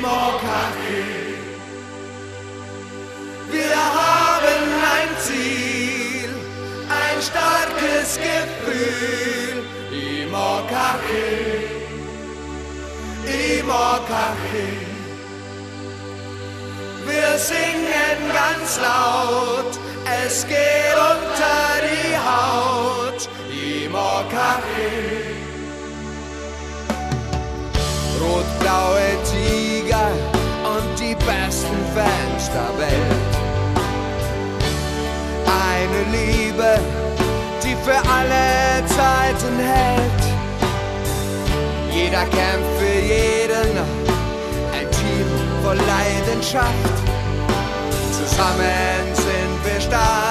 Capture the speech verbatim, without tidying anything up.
Imokachi. Wir haben ein Ziel, ein starkes Gefühl. Imokachi, Imokachi. Wir singen ganz laut, es geht unter die Haut. Imokachi. Rot-blaue Tiger und die besten Fans der Welt. Eine Liebe, die für alle Zeiten hält. Jeder kämpft für jeden, ein Team voll Leidenschaft. Zusammen sind wir stark.